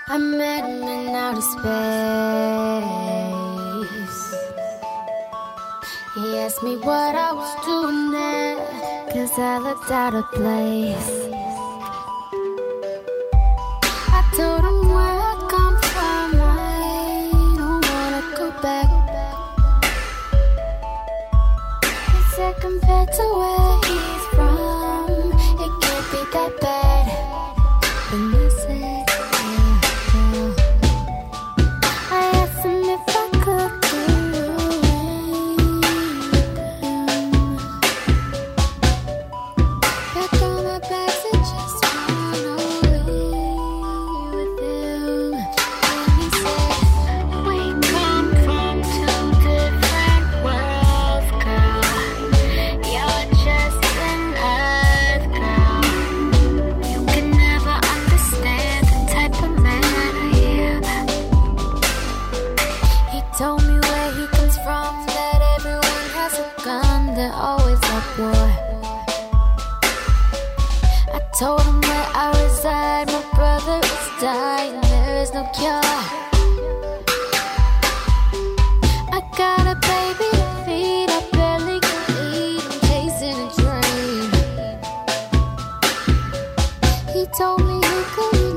I met him in outer space. He asked me what I was doing there, 'cause I looked out of place. I told him where I'd come from, I don't wanna go back. He said compared to where he's from, it can't be that bad. And I said, I asked him if I could go away with him. Pack all my bags and just run away with him. And he said, we come from two different worlds, girl. You're just an earth girl. You can never understand the type of man I am. He told me where he comes from, that everyone has a gun, they're always at war. I told him where I reside, my brother is dying, there is no cure. I got a baby to feed, I barely can eat, I'm chasing a dream. He told me he could